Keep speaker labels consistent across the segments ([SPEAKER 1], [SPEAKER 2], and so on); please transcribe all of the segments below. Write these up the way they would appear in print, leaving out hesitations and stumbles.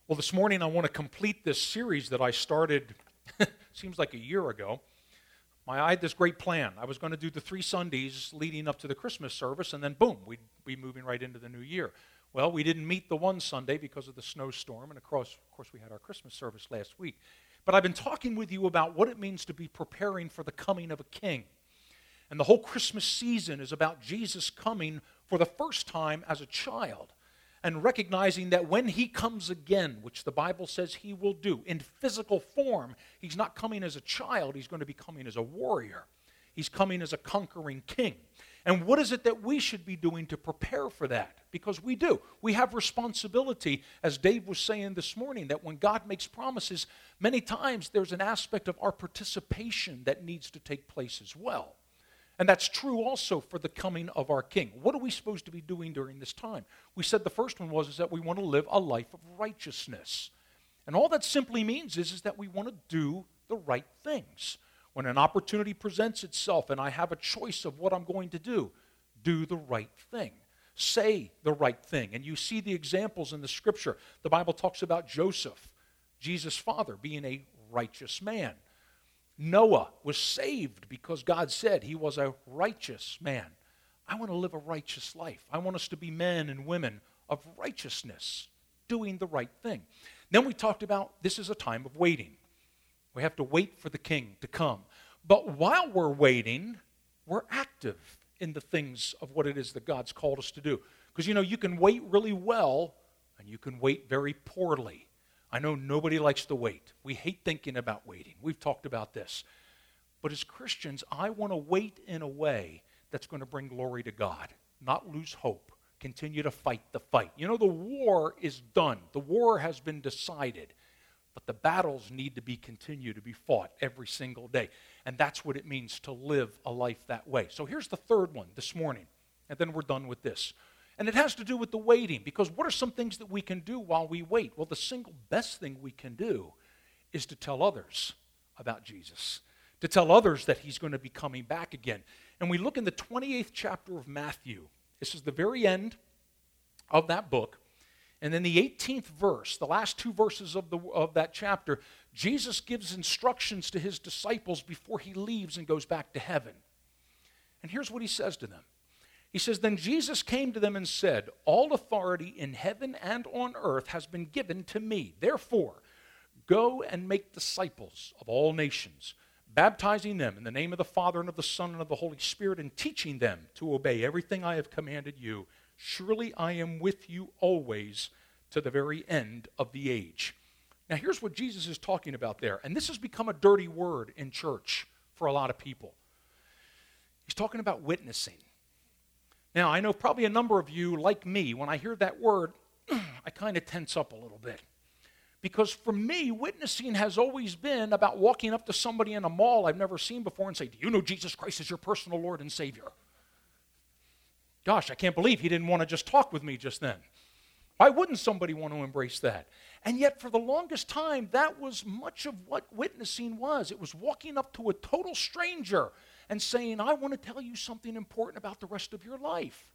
[SPEAKER 1] Well, this morning I want to complete this series that I started, seems like a year ago. I had this great plan. I was going to do the 3 Sundays leading up to the Christmas service, and then boom, we'd be moving right into the new year. Well, we didn't meet the one Sunday because of the snowstorm, and of course we had our Christmas service last week. But I've been talking with you about what it means to be preparing for the coming of a king. And the whole Christmas season is about Jesus coming for the first time as a child, and recognizing that when he comes again, which the Bible says he will do, in physical form, he's not coming as a child, he's going to be coming as a warrior. He's coming as a conquering king. And what is it that we should be doing to prepare for that? Because we do. We have responsibility, as Dave was saying this morning, that when God makes promises, many times there's an aspect of our participation that needs to take place as well. And that's true also for the coming of our King. What are we supposed to be doing during this time? We said the first one is that we want to live a life of righteousness. And all that simply means is that we want to do the right things. When an opportunity presents itself and I have a choice of what I'm going to do the right thing. Say the right thing. And you see the examples in the Scripture. The Bible talks about Joseph, Jesus' father, being a righteous man. Noah was saved because God said he was a righteous man. I want to live a righteous life. I want us to be men and women of righteousness, doing the right thing. Then we talked about this is a time of waiting. We have to wait for the king to come. But while we're waiting, we're active in the things of what it is that God's called us to do. Because, you can wait really well and you can wait very poorly. I know nobody likes to wait. We hate thinking about waiting. We've talked about this. But as Christians, I want to wait in a way that's going to bring glory to God, not lose hope, continue to fight the fight. The war is done. The war has been decided. But the battles need to be continued to be fought every single day. And that's what it means to live a life that way. So here's the third one this morning, and then we're done with this. And it has to do with the waiting, because what are some things that we can do while we wait? Well, the single best thing we can do is to tell others about Jesus, to tell others that he's going to be coming back again. And we look in the 28th chapter of Matthew. This is the very end of that book. And then the 18th verse, the last 2 verses of that chapter, Jesus gives instructions to his disciples before he leaves and goes back to heaven. And here's what he says to them. He says, "Then Jesus came to them and said, 'All authority in heaven and on earth has been given to me. Therefore, go and make disciples of all nations, baptizing them in the name of the Father and of the Son and of the Holy Spirit, and teaching them to obey everything I have commanded you. Surely I am with you always to the very end of the age.'" Now here's what Jesus is talking about there, and this has become a dirty word in church for a lot of people. He's talking about witnessing. Now, I know probably a number of you, like me, when I hear that word, I kind of tense up a little bit. Because for me, witnessing has always been about walking up to somebody in a mall I've never seen before and say, "Do you know Jesus Christ is your personal Lord and Savior?" Gosh, I can't believe he didn't want to just talk with me just then. Why wouldn't somebody want to embrace that? And yet, for the longest time, that was much of what witnessing was. It was walking up to a total stranger and saying, "I want to tell you something important about the rest of your life."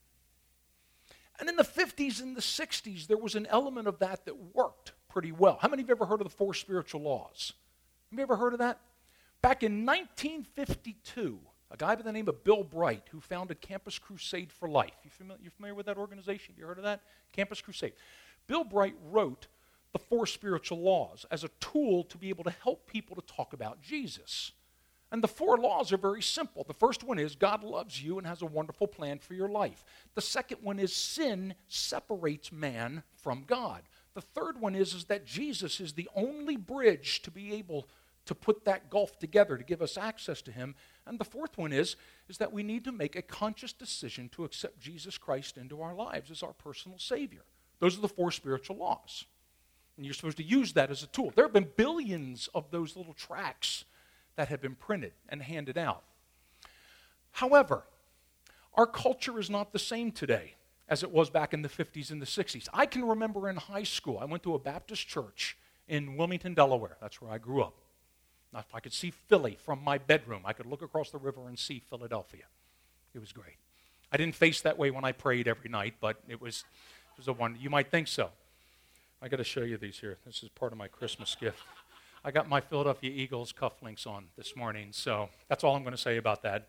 [SPEAKER 1] And in the 50s and the 60s, there was an element of that worked pretty well. How many of you ever heard of the 4 spiritual laws? Have you ever heard of that? Back in 1952, a guy by the name of Bill Bright, who founded Campus Crusade for Life. You familiar with that organization? Have you heard of that? Campus Crusade. Bill Bright wrote the 4 spiritual laws as a tool to be able to help people to talk about Jesus. And the 4 laws are very simple. The first one is God loves you and has a wonderful plan for your life. The second one is sin separates man from God. The third one is that Jesus is the only bridge to be able to put that gulf together to give us access to him. And the fourth one is that we need to make a conscious decision to accept Jesus Christ into our lives as our personal Savior. Those are the 4 spiritual laws. And you're supposed to use that as a tool. There have been billions of those little tracts that have been printed and handed out. However, our culture is not the same today as it was back in the 50s and the 60s. I can remember in high school, I went to a Baptist church in Wilmington, Delaware. That's where I grew up. Now, if I could see Philly from my bedroom, I could look across the river and see Philadelphia. It was great. I didn't face that way when I prayed every night, but it was a wonder. You might think so. I got to show you these here. This is part of my Christmas gift. I got my Philadelphia Eagles cufflinks on this morning, so that's all I'm going to say about that.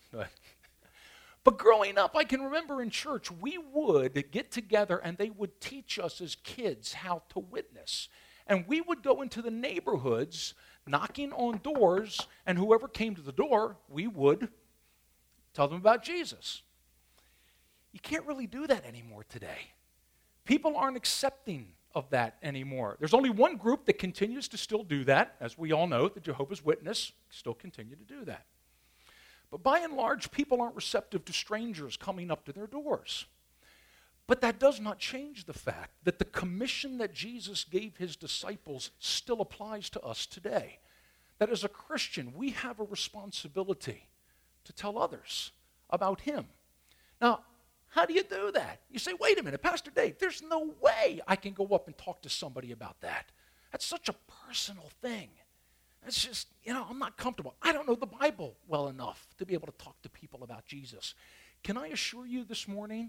[SPEAKER 1] But growing up, I can remember in church, we would get together and they would teach us as kids how to witness. And we would go into the neighborhoods, knocking on doors, and whoever came to the door, we would tell them about Jesus. You can't really do that anymore today. People aren't accepting of that anymore. There's only one group that continues to still do that. As we all know, the Jehovah's Witness still continue to do that. But by and large, people aren't receptive to strangers coming up to their doors. But that does not change the fact that the commission that Jesus gave his disciples still applies to us today. That as a Christian, we have a responsibility to tell others about him. Now, how do you do that? You say, wait a minute, Pastor Dave, there's no way I can go up and talk to somebody about that. That's such a personal thing. It's just, I'm not comfortable. I don't know the Bible well enough to be able to talk to people about Jesus. Can I assure you this morning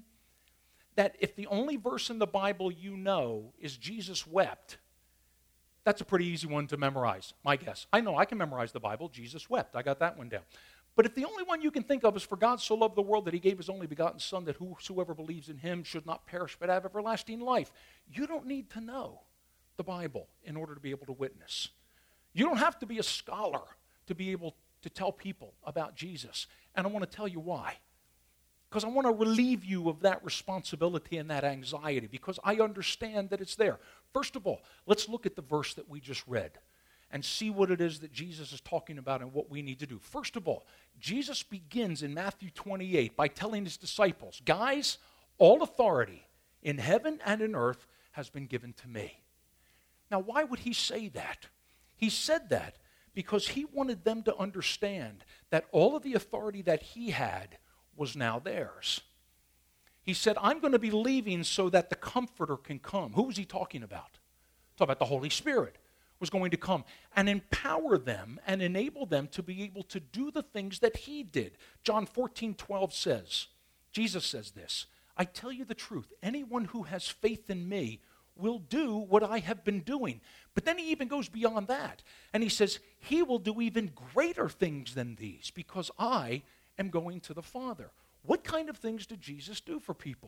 [SPEAKER 1] that if the only verse in the Bible you know is Jesus wept, that's a pretty easy one to memorize, my guess. I know I can memorize the Bible. Jesus wept. I got that one down. But if the only one you can think of is for God so loved the world that he gave his only begotten Son, that whosoever believes in him should not perish but have everlasting life, you don't need to know the Bible in order to be able to witness. You don't have to be a scholar to be able to tell people about Jesus. And I want to tell you why. Because I want to relieve you of that responsibility and that anxiety, because I understand that it's there. First of all, let's look at the verse that we just read and see what it is that Jesus is talking about and what we need to do. First of all, Jesus begins in Matthew 28 by telling his disciples, guys, all authority in heaven and in earth has been given to me. Now, why would he say that? He said that because he wanted them to understand that all of the authority that he had was now theirs. He said, I'm going to be leaving so that the Comforter can come. Who was he talking about? Talking about the Holy Spirit was going to come and empower them and enable them to be able to do the things that he did. John 14:12 says, Jesus says this, I tell you the truth, anyone who has faith in me will do what I have been doing. But then he even goes beyond that. And he says, he will do even greater things than these because I am going to the Father. What kind of things did Jesus do for people?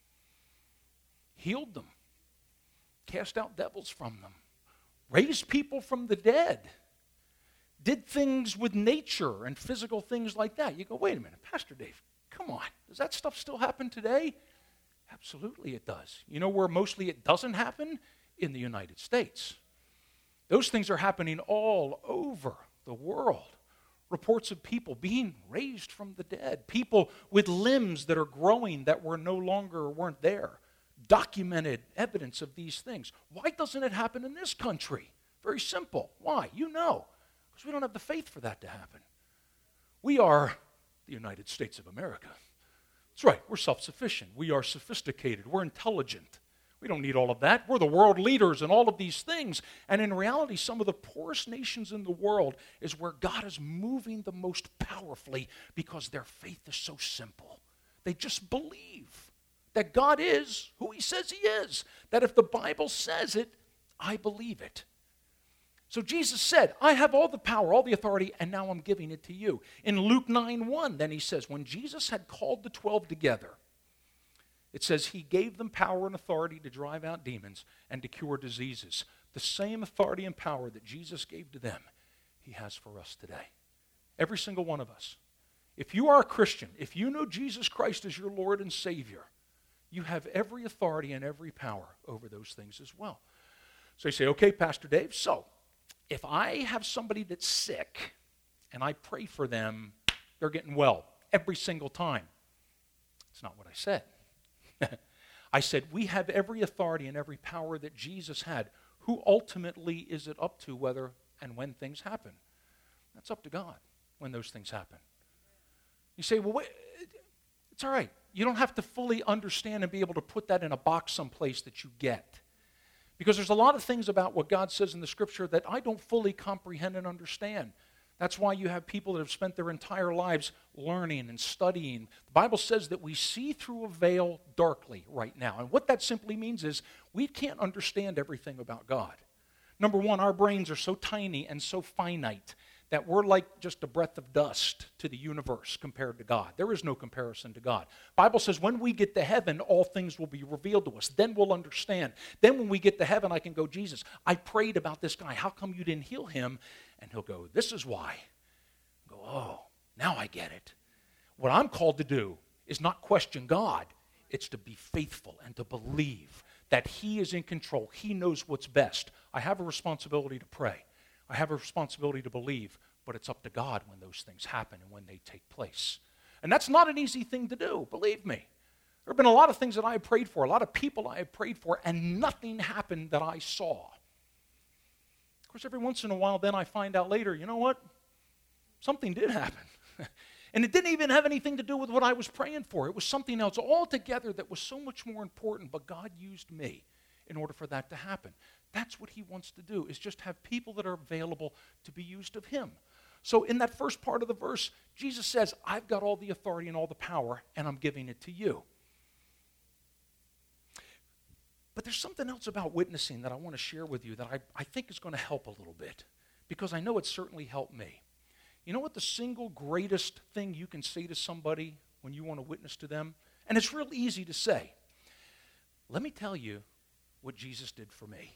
[SPEAKER 1] Healed them. Cast out devils from them. Raised people from the dead. Did things with nature and physical things like that. You go, wait a minute, Pastor Dave, come on. Does that stuff still happen today? Absolutely it does. You know where mostly it doesn't happen? In the United States. Those things are happening all over the world. Reports of people being raised from the dead. People with limbs that are growing that were no longer or weren't there. Documented evidence of these things. Why doesn't it happen in this country? Very simple. Why? You know. Because we don't have the faith for that to happen. We are the United States of America. That's right. We're self-sufficient. We are sophisticated. We're intelligent. We don't need all of that. We're the world leaders in all of these things. And in reality, some of the poorest nations in the world is where God is moving the most powerfully because their faith is so simple. They just believe that God is who he says he is. That if the Bible says it, I believe it. So Jesus said, I have all the power, all the authority, and now I'm giving it to you. In Luke 9:1, then he says, when Jesus had called the 12 together, it says he gave them power and authority to drive out demons and to cure diseases. The same authority and power that Jesus gave to them, he has for us today. Every single one of us. If you are a Christian, if you know Jesus Christ as your Lord and Savior, you have every authority and every power over those things as well. So you say, okay, Pastor Dave, so if I have somebody that's sick and I pray for them, they're getting well every single time. That's not what I said. I said, we have every authority and every power that Jesus had. Who ultimately is it up to whether and when things happen? That's up to God when those things happen. You say, well, wait, it's all right. You don't have to fully understand and be able to put that in a box someplace that you get. Because there's a lot of things about what God says in the Scripture that I don't fully comprehend and understand. That's why you have people that have spent their entire lives learning and studying. The Bible says that we see through a veil darkly right now. And what that simply means is we can't understand everything about God. Number one, our brains are so tiny and so finite that we're like just a breath of dust to the universe compared to God. There is no comparison to God. The Bible says when we get to heaven, all things will be revealed to us. Then we'll understand. Then when we get to heaven, I can go, Jesus, I prayed about this guy. How come you didn't heal him? And he'll go, this is why. I go, oh, now I get it. What I'm called to do is not question God. It's to be faithful and to believe that He is in control. He knows what's best. I have a responsibility to pray. I have a responsibility to believe, but it's up to God when those things happen and when they take place. And that's not an easy thing to do, believe me. There have been a lot of things that I have prayed for, a lot of people I have prayed for, and nothing happened that I saw. Of course, every once in a while, then I find out later, you know what? Something did happen. And it didn't even have anything to do with what I was praying for. It was something else altogether that was so much more important, but God used me in order for that to happen. That's what He wants to do, is just have people that are available to be used of Him. So in that first part of the verse, Jesus says, I've got all the authority and all the power, and I'm giving it to you. But there's something else about witnessing that I want to share with you that I think is going to help a little bit, because I know it certainly helped me. You know what the single greatest thing you can say to somebody when you want to witness to them? And it's real easy to say. Let me tell you what Jesus did for me.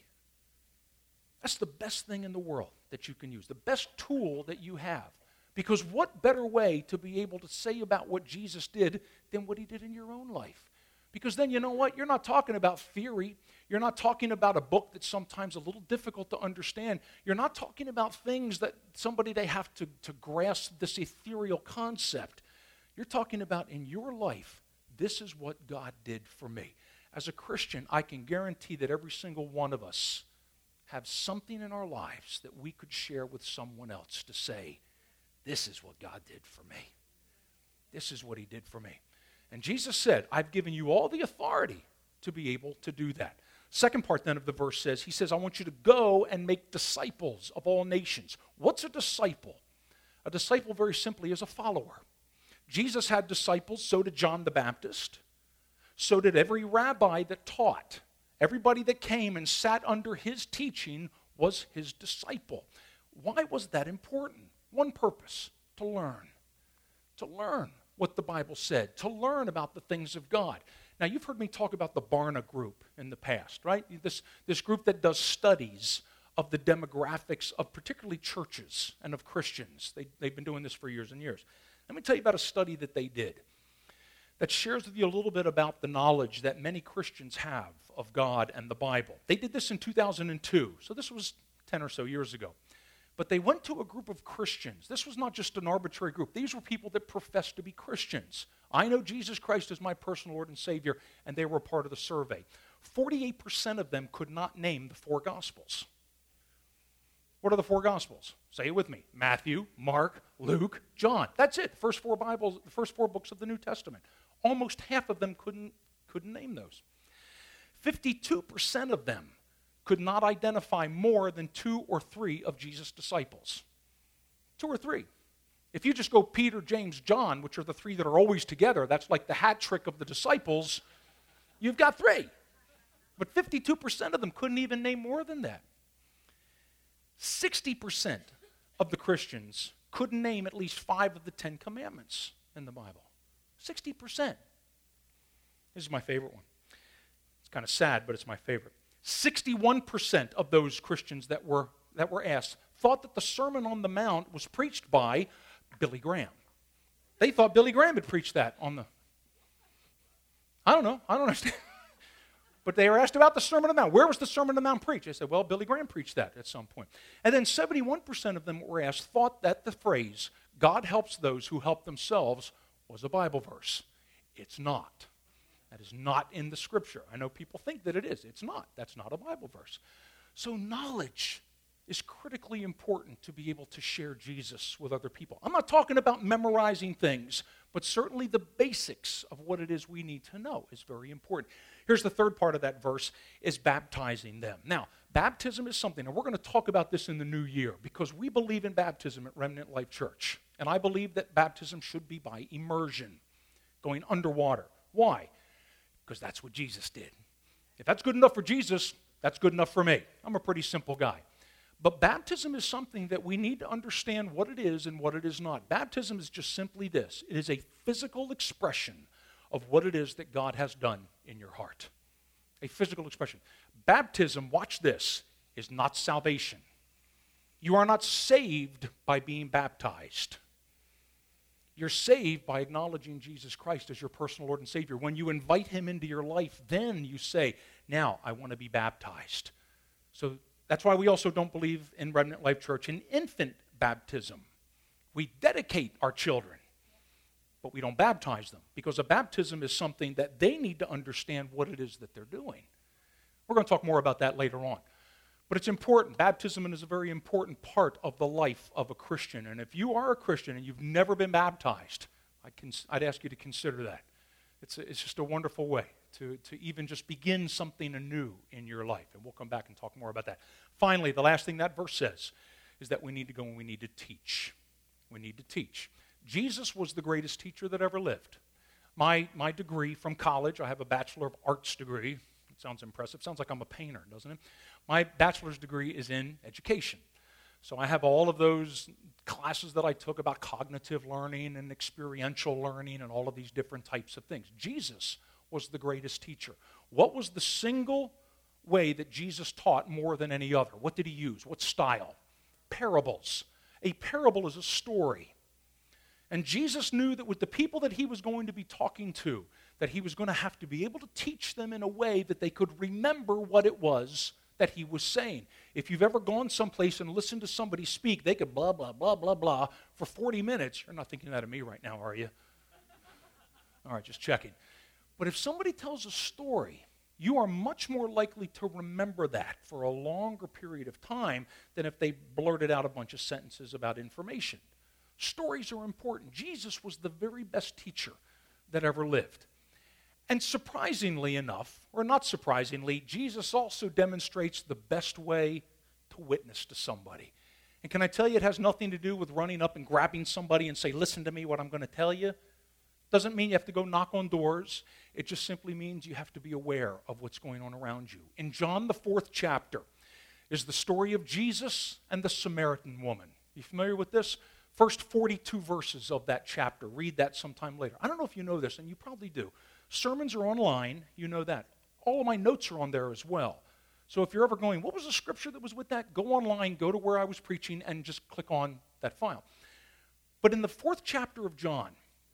[SPEAKER 1] That's the best thing in the world that you can use, the best tool that you have. Because what better way to be able to say about what Jesus did than what He did in your own life? Because then, you know what? You're not talking about theory. You're not talking about a book that's sometimes a little difficult to understand. You're not talking about things that they have to grasp this ethereal concept. You're talking about in your life, this is what God did for me. As a Christian, I can guarantee that every single one of us have something in our lives that we could share with someone else to say, this is what God did for me. This is what He did for me. And Jesus said, I've given you all the authority to be able to do that. Second part then of the verse says, He says, I want you to go and make disciples of all nations. What's a disciple? A disciple, very simply, is a follower. Jesus had disciples, so did John the Baptist. So did every rabbi that taught. Everybody that came and sat under his teaching was his disciple. Why was that important? One purpose, to learn. To learn what the Bible said, to learn about the things of God. Now, you've heard me talk about the Barna Group in the past, right? This group that does studies of the demographics of particularly churches and of Christians. They've been doing this for years and years. Let me tell you about a study that they did that shares with you a little bit about the knowledge that many Christians have of God and the Bible. They did this in 2002, so this was 10 or so years ago. But they went to a group of Christians. This was not just an arbitrary group. These were people that professed to be Christians. I know Jesus Christ is my personal Lord and Savior, and they were a part of the survey. 48% of them could not name the four Gospels. What are the four Gospels? Say it with me. Matthew, Mark, Luke, John. That's it. The first four books of the New Testament. Almost half of them couldn't name those. 52% of them could not identify more than 2 or 3 of Jesus' disciples. 2 or 3. If you just go Peter, James, John, which are the 3 that are always together, that's like the hat trick of the disciples, you've got 3. But 52% of them couldn't even name more than that. 60% of the Christians couldn't name at least 5 of the 10 commandments in the Bible. 60%. This is my favorite one. It's kind of sad, but it's my favorite. 61% of those Christians that were asked thought that the Sermon on the Mount was preached by Billy Graham. They thought Billy Graham had preached that on the... I don't understand. But they were asked about the Sermon on the Mount. Where was the Sermon on the Mount preached? They said, well, Billy Graham preached that at some point. And then 71% of them were asked thought that the phrase, God helps those who help themselves, was a Bible verse. It's not. That is not in the Scripture. I know people think that it is. It's not. That's not a Bible verse. So knowledge is critically important to be able to share Jesus with other people. I'm not talking about memorizing things, but certainly the basics of what it is we need to know is very important. Here's the third part of that verse, is baptizing them. Now, baptism is something, and we're going to talk about this in the new year, because we believe in baptism at Remnant Life Church. And I believe that baptism should be by immersion, going underwater. Why? Because that's what Jesus did. If that's good enough for Jesus, that's good enough for me. I'm a pretty simple guy. But baptism is something that we need to understand what it is and what it is not. Baptism is just simply this. It is a physical expression of what it is that God has done in your heart. A physical expression. Baptism, watch this, is not salvation. You are not saved by being baptized. You're saved by acknowledging Jesus Christ as your personal Lord and Savior. When you invite him into your life, then you say, now I want to be baptized. So that's why we also don't believe in Remnant Life Church in infant baptism. We dedicate our children, but we don't baptize them, because a baptism is something that they need to understand what it is that they're doing. We're going to talk more about that later on. But it's important. Baptism is a very important part of the life of a Christian. And if you are a Christian and you've never been baptized, I'd ask you to consider that. It's just a wonderful way to even just begin something anew in your life. And we'll come back and talk more about that. Finally, the last thing that verse says is that we need to go and we need to teach. We need to teach. Jesus was the greatest teacher that ever lived. My degree from college, I have a Bachelor of Arts degree. It sounds impressive. Sounds like I'm a painter, doesn't it? My bachelor's degree is in education. So I have all of those classes that I took about cognitive learning and experiential learning and all of these different types of things. Jesus was the greatest teacher. What was the single way that Jesus taught more than any other? What did he use? What style? Parables. A parable is a story. And Jesus knew that with the people that he was going to be talking to, that he was going to have to be able to teach them in a way that they could remember what it was that he was saying. If you've ever gone someplace and listened to somebody speak, they could blah, blah, blah, blah, blah for 40 minutes. You're not thinking that of me right now, are you? All right, just checking. But if somebody tells a story, you are much more likely to remember that for a longer period of time than if they blurted out a bunch of sentences about information. Stories are important. Jesus was the very best teacher that ever lived. And surprisingly enough, or not surprisingly, Jesus also demonstrates the best way to witness to somebody. And can I tell you, it has nothing to do with running up and grabbing somebody and say, listen to me, what I'm going to tell you. Doesn't mean you have to go knock on doors. It just simply means you have to be aware of what's going on around you. In John, the 4th chapter, is the story of Jesus and the Samaritan woman. You familiar with this? First 42 verses of that chapter. Read that sometime later. I don't know if you know this, and you probably do. Sermons are online, you know that. All of my notes are on there as well. So if you're ever going, what was the scripture that was with that? Go online, go to where I was preaching, and just click on that file. But in the 4th chapter of John,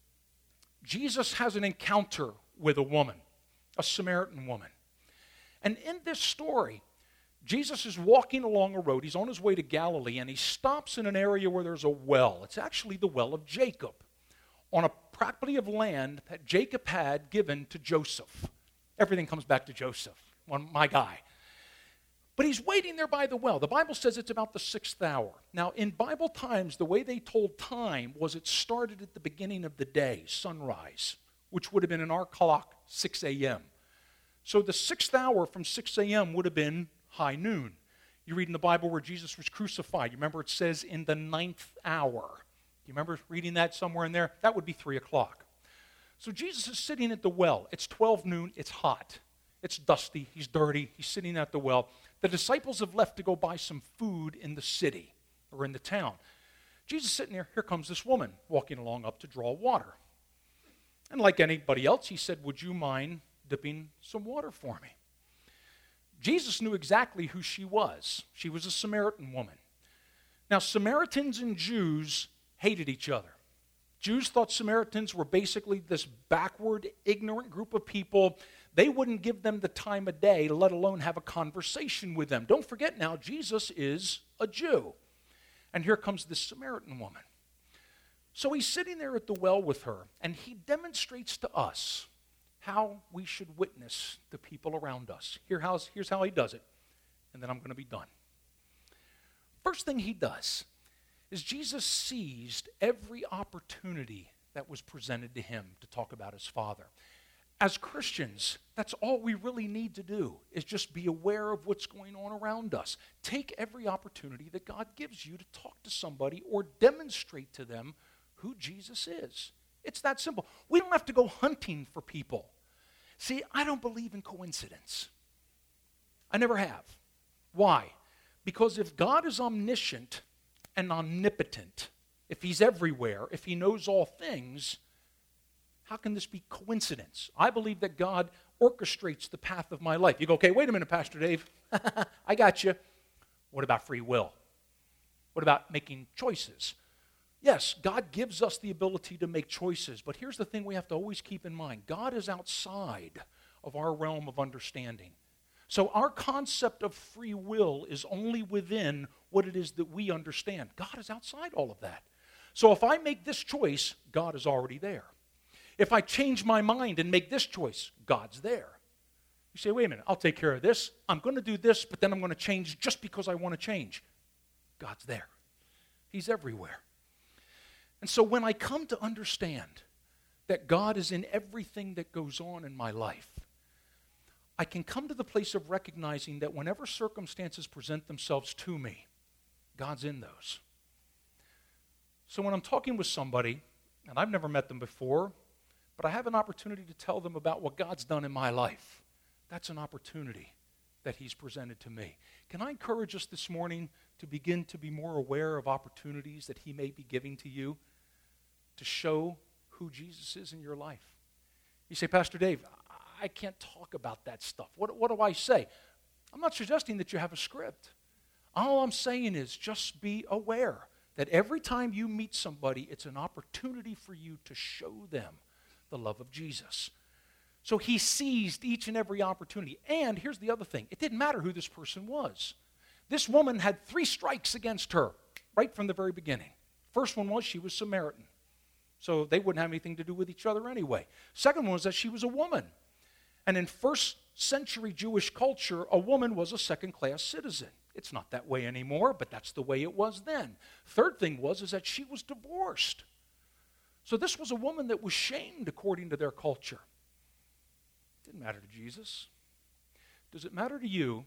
[SPEAKER 1] Jesus has an encounter with a woman, a Samaritan woman. And in this story, Jesus is walking along a road. He's on his way to Galilee, and he stops in an area where there's a well. It's actually the well of Jacob, on a property of land that Jacob had given to Joseph. Everything comes back to Joseph, my guy. But he's waiting there by the well. The Bible says it's about the 6th hour. Now, in Bible times, the way they told time was it started at the beginning of the day, sunrise, which would have been in our clock 6 a.m. So the 6th hour from 6 a.m. would have been high noon. You read in the Bible where Jesus was crucified. You remember it says in the 9th hour. You remember reading that somewhere in there? That would be 3 o'clock. So Jesus is sitting at the well. It's 12 noon. It's hot. It's dusty. He's dirty. He's sitting at the well. The disciples have left to go buy some food in the city or in the town. Jesus is sitting there. Here comes this woman walking along up to draw water. And like anybody else, he said, would you mind dipping some water for me? Jesus knew exactly who she was. She was a Samaritan woman. Now, Samaritans and Jews hated each other. Jews thought Samaritans were basically this backward, ignorant group of people. They wouldn't give them the time of day, let alone have a conversation with them. Don't forget now, Jesus is a Jew. And here comes this Samaritan woman. So he's sitting there at the well with her, and he demonstrates to us how we should witness the people around us. Here's how he does it, and then I'm going to be done. First thing he does is Jesus seized every opportunity that was presented to him to talk about his Father. As Christians, that's all we really need to do, is just be aware of what's going on around us. Take every opportunity that God gives you to talk to somebody or demonstrate to them who Jesus is. It's that simple. We don't have to go hunting for people. See, I don't believe in coincidence. I never have. Why? Because if God is omniscient and omnipotent, if he's everywhere, if he knows all things, how can this be coincidence? I believe that God orchestrates the path of my life. You go, okay, wait a minute, Pastor Dave. I got you. What about free will? What about making choices? Yes, God gives us the ability to make choices, but here's the thing we have to always keep in mind. God is outside of our realm of understanding. So our concept of free will is only within what it is that we understand. God is outside all of that. So if I make this choice, God is already there. If I change my mind and make this choice, God's there. You say, wait a minute, I'll take care of this. I'm going to do this, but then I'm going to change just because I want to change. God's there. He's everywhere. And so when I come to understand that God is in everything that goes on in my life, I can come to the place of recognizing that whenever circumstances present themselves to me, God's in those. So when I'm talking with somebody, and I've never met them before, but I have an opportunity to tell them about what God's done in my life, that's an opportunity that he's presented to me. Can I encourage us this morning to begin to be more aware of opportunities that he may be giving to you to show who Jesus is in your life? You say, Pastor Dave, I can't talk about that stuff. What do I say? I'm not suggesting that you have a script. All I'm saying is just be aware that every time you meet somebody, it's an opportunity for you to show them the love of Jesus. So he seized each and every opportunity. And here's the other thing. It didn't matter who this person was. This woman had 3 strikes against her right from the very beginning. First one was she was Samaritan. So they wouldn't have anything to do with each other anyway. Second one was that she was a woman. And in first century Jewish culture, a woman was a second-class citizen. It's not that way anymore, but that's the way it was then. Third thing was that she was divorced. So this was a woman that was shamed according to their culture. It didn't matter to Jesus. Does it matter to you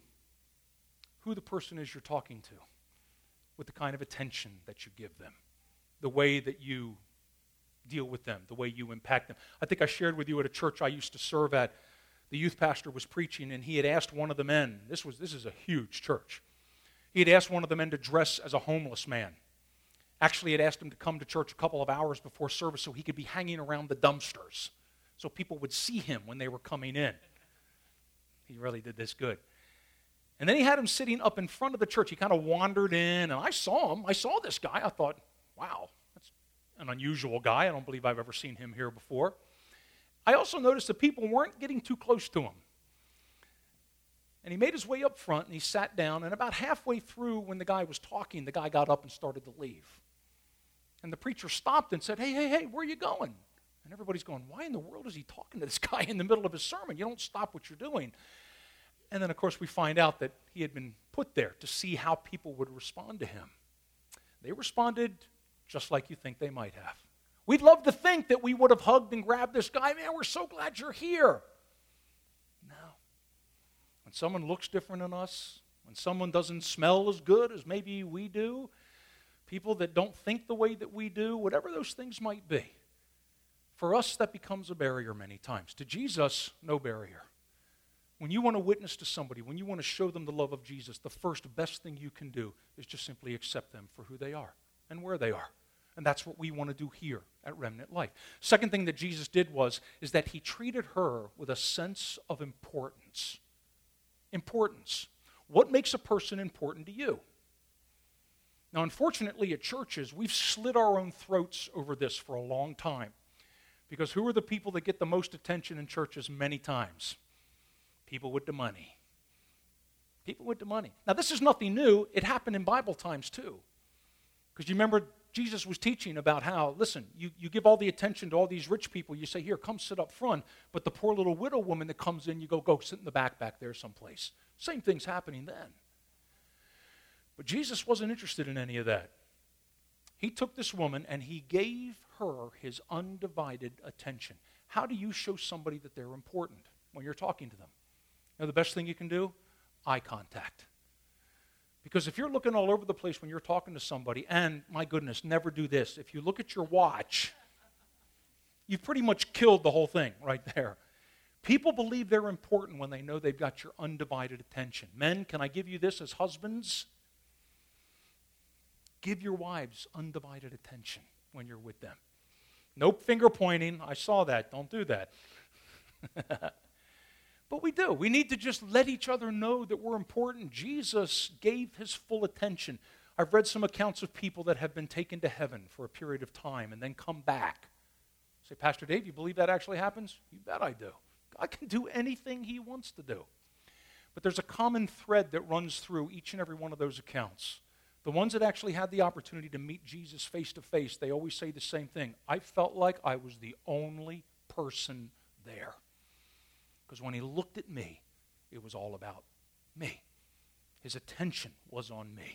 [SPEAKER 1] who the person is you're talking to, with the kind of attention that you give them, the way that you deal with them, the way you impact them? I think I shared with you at a church I used to serve at, the youth pastor was preaching, and he had asked one of the men, this is a huge church, he had asked one of the men to dress as a homeless man. Actually, had asked him to come to church a couple of hours before service so he could be hanging around the dumpsters so people would see him when they were coming in. He really did this good. And then he had him sitting up in front of the church. He kind of wandered in, and I saw him. I saw this guy. I thought, wow, that's an unusual guy. I don't believe I've ever seen him here before. I also noticed that people weren't getting too close to him. And he made his way up front, and he sat down, and about halfway through when the guy was talking, the guy got up and started to leave. And the preacher stopped and said, hey, where are you going? And everybody's going, why in the world is he talking to this guy in the middle of his sermon? You don't stop what you're doing. And then, of course, we find out that he had been put there to see how people would respond to him. They responded just like you think they might have. We'd love to think that we would have hugged and grabbed this guy. Man, we're so glad you're here. No. When someone looks different than us, when someone doesn't smell as good as maybe we do, people that don't think the way that we do, whatever those things might be, for us that becomes a barrier many times. To Jesus, no barrier. When you want to witness to somebody, when you want to show them the love of Jesus, the first best thing you can do is just simply accept them for who they are and where they are. And that's what we want to do here at Remnant Life. Second thing that Jesus did is that he treated her with a sense of importance. Importance. What makes a person important to you? Now, unfortunately, at churches, we've slit our own throats over this for a long time. Because who are the people that get the most attention in churches many times? People with the money. People with the money. Now, this is nothing new. It happened in Bible times, too. Because you remember Jesus was teaching about how, listen, you give all the attention to all these rich people. You say, here, come sit up front. But the poor little widow woman that comes in, you go sit in the back there someplace. Same thing's happening then. But Jesus wasn't interested in any of that. He took this woman and he gave her his undivided attention. How do you show somebody that they're important when you're talking to them? You know the best thing you can do? Eye contact. Because if you're looking all over the place when you're talking to somebody, and my goodness, never do this. If you look at your watch, you've pretty much killed the whole thing right there. People believe they're important when they know they've got your undivided attention. Men, can I give you this as husbands? Give your wives undivided attention when you're with them. Nope, finger pointing. I saw that. Don't do that. But we do. We need to just let each other know that we're important. Jesus gave his full attention. I've read some accounts of people that have been taken to heaven for a period of time and then come back. Say, Pastor Dave, you believe that actually happens? You bet I do. God can do anything he wants to do. But there's a common thread that runs through each and every one of those accounts. The ones that actually had the opportunity to meet Jesus face to face, they always say the same thing. I felt like I was the only person there. Because when he looked at me, it was all about me. His attention was on me.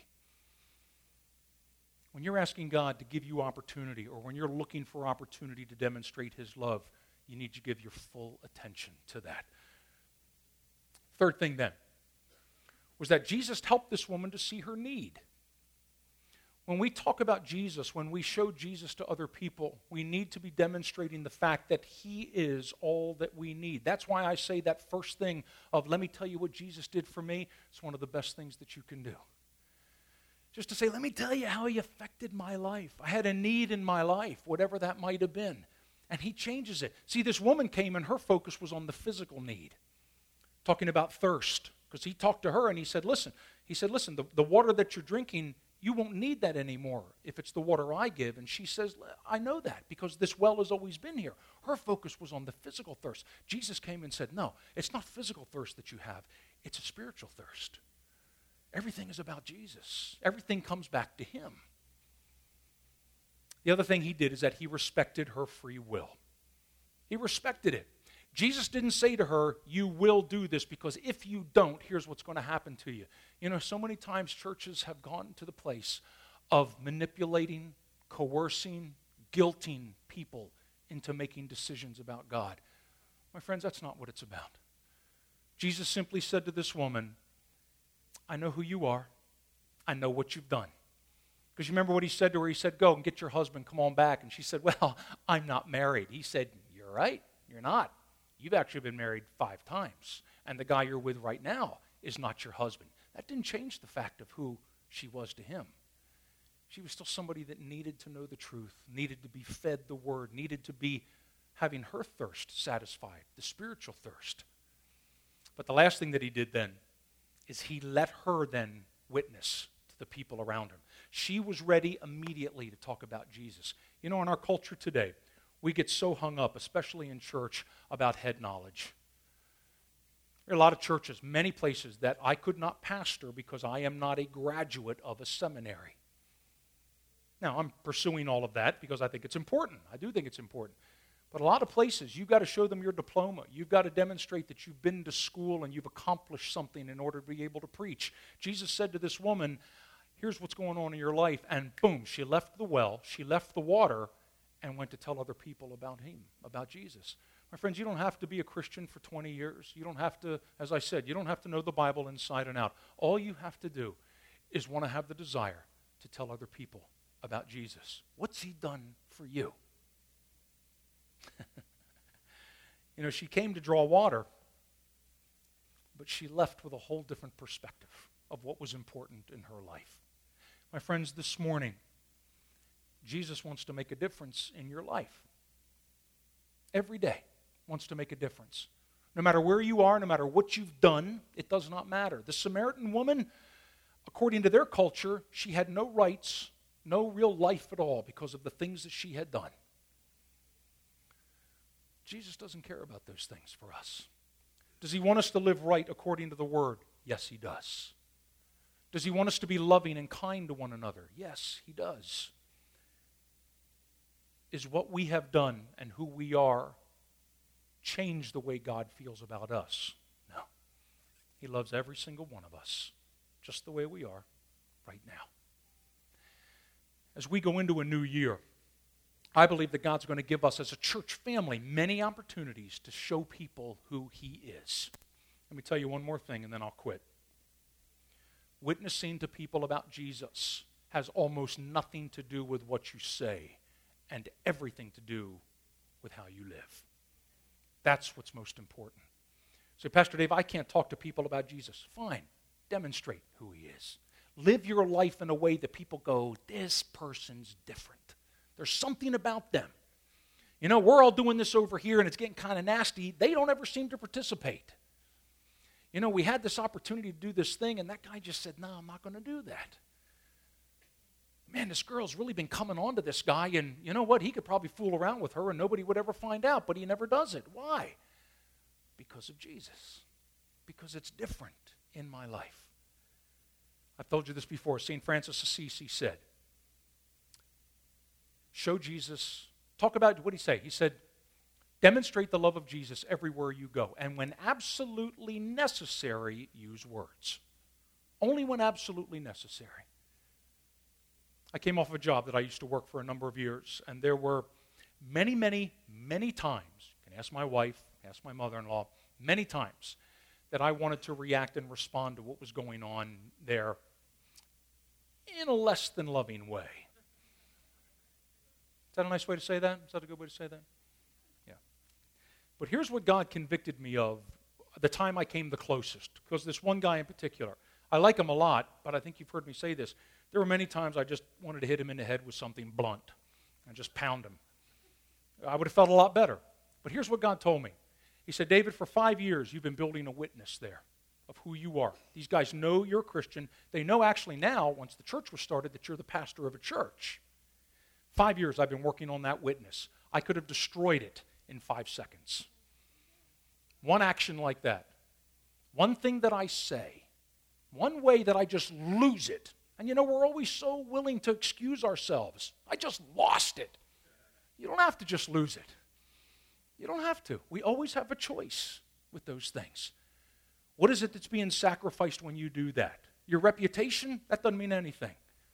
[SPEAKER 1] When you're asking God to give you opportunity, or when you're looking for opportunity to demonstrate his love, you need to give your full attention to that. Third thing then was that Jesus helped this woman to see her need. When we talk about Jesus, when we show Jesus to other people, we need to be demonstrating the fact that he is all that we need. That's why I say that first thing of, let me tell you what Jesus did for me. It's one of the best things that you can do. Just to say, let me tell you how he affected my life. I had a need in my life, whatever that might have been. And he changes it. See, this woman came and her focus was on the physical need. Talking about thirst. Because he talked to her and he said, listen, the water that you're drinking, you won't need that anymore if it's the water I give. And she says, I know that because this well has always been here. Her focus was on the physical thirst. Jesus came and said, no, it's not physical thirst that you have. It's a spiritual thirst. Everything is about Jesus. Everything comes back to him. The other thing he did is that he respected her free will. He respected it. Jesus didn't say to her, you will do this because if you don't, here's what's going to happen to you. You know, so many times churches have gone to the place of manipulating, coercing, guilting people into making decisions about God. My friends, that's not what it's about. Jesus simply said to this woman, I know who you are. I know what you've done. Because you remember what he said to her? He said, go and get your husband, come on back. And she said, well, I'm not married. He said, you're right, you're not. You've actually been married 5 times. And the guy you're with right now is not your husband. That didn't change the fact of who she was to him. She was still somebody that needed to know the truth, needed to be fed the word, needed to be having her thirst satisfied, the spiritual thirst. But the last thing that he did then is he let her then witness to the people around her. She was ready immediately to talk about Jesus. You know, in our culture today, we get so hung up, especially in church, about head knowledge. There are a lot of churches, many places, that I could not pastor because I am not a graduate of a seminary. Now, I'm pursuing all of that because I think it's important. I do think it's important. But a lot of places, you've got to show them your diploma. You've got to demonstrate that you've been to school and you've accomplished something in order to be able to preach. Jesus said to this woman, here's what's going on in your life. And boom, she left the well, she left the water, and went to tell other people about him, about Jesus. My friends, you don't have to be a Christian for 20 years. You don't have to, as I said, you don't have to know the Bible inside and out. All you have to do is want to have the desire to tell other people about Jesus. What's he done for you? You know, she came to draw water, but she left with a whole different perspective of what was important in her life. My friends, this morning, Jesus wants to make a difference in your life. Every day wants to make a difference. No matter where you are, no matter what you've done, it does not matter. The Samaritan woman, according to their culture, she had no rights, no real life at all because of the things that she had done. Jesus doesn't care about those things for us. Does he want us to live right according to the Word? Yes, he does. Does he want us to be loving and kind to one another? Yes, he does. Is what we have done and who we are change the way God feels about us? No. He loves every single one of us, just the way we are. right now. As we go into a new year, I believe that God's going to give us as a church family many opportunities to show people who He is. Let me tell you one more thing and then I'll quit. Witnessing to people about Jesus has almost nothing to do with what you say and everything to do with how you live. That's what's most important. So, Pastor Dave, I can't talk to people about Jesus. Fine. Demonstrate who He is. Live your life in a way that people go, this person's different. There's something about them. You know, we're all doing this over here and it's getting kind of nasty. They don't ever seem to participate. You know, we had this opportunity to do this thing and that guy just said, no, I'm not going to do that. Man, this girl's really been coming on to this guy, and you know what? He could probably fool around with her and nobody would ever find out, but he never does it. Why? Because of Jesus. Because it's different in my life. I've told you this before. St. Francis Assisi said, show Jesus, talk about, what did he say? He said, demonstrate the love of Jesus everywhere you go, and when absolutely necessary, use words. Only when absolutely necessary. I came off of a job that I used to work for a number of years, and there were many, many, many times, you can ask my wife, ask my mother-in-law, many times that I wanted to react and respond to what was going on there in a less than loving way. Is that a nice way to say that? Is that a good way to say that? Yeah. But here's what God convicted me of the time I came the closest, because this one guy in particular, I like him a lot, but I think you've heard me say this. There were many times I just wanted to hit him in the head with something blunt and just pound him. I would have felt a lot better. But here's what God told me. He said, David, for 5 years you've been building a witness there of who you are. These guys know you're a Christian. They know actually now, once the church was started, that you're the pastor of a church. 5 years I've been working on that witness. I could have destroyed it in 5 seconds. One action like that. One thing that I say. One way that I just lose it. And you know, we're always so willing to excuse ourselves. I just lost it. You don't have to just lose it. You don't have to. We always have a choice with those things. What is it that's being sacrificed when you do that? Your reputation? That doesn't mean anything.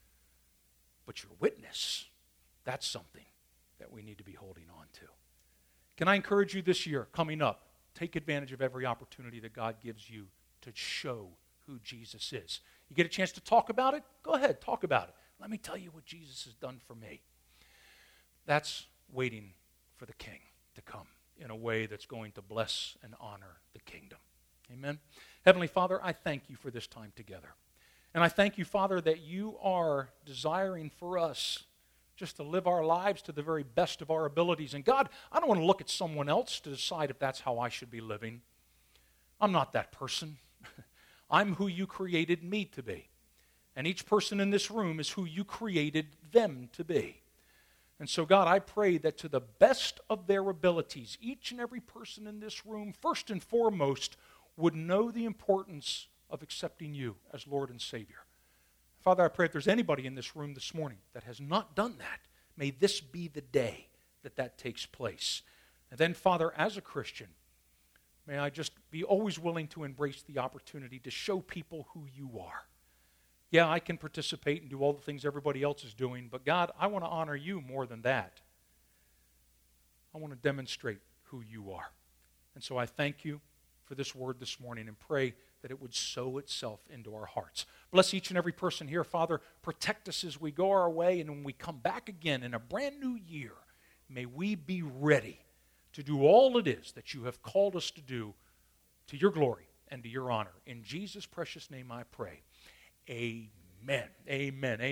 [SPEAKER 1] But your witness, that's something that we need to be holding on to. Can I encourage you this year, coming up, take advantage of every opportunity that God gives you to show who Jesus is. You get a chance to talk about it? Go ahead, talk about it. Let me tell you what Jesus has done for me. That's waiting for the King to come in a way that's going to bless and honor the kingdom. Amen? Heavenly Father, I thank you for this time together. And I thank you, Father, that you are desiring for us just to live our lives to the very best of our abilities. And God, I don't want to look at someone else to decide if that's how I should be living. I'm not that person. I'm who you created me to be. And each person in this room is who you created them to be. And so, God, I pray that to the best of their abilities, each and every person in this room, first and foremost, would know the importance of accepting you as Lord and Savior. Father, I pray if there's anybody in this room this morning that has not done that, may this be the day that that takes place. And then, Father, as a Christian, may I just be always willing to embrace the opportunity to show people who you are. Yeah, I can participate and do all the things everybody else is doing, but God, I want to honor you more than that. I want to demonstrate who you are. And so I thank you for this word this morning and pray that it would sow itself into our hearts. Bless each and every person here, Father. Protect us as we go our way, and when we come back again in a brand new year, may we be ready to do all it is that you have called us to do to your glory and to your honor. In Jesus' precious name I pray. Amen. Amen.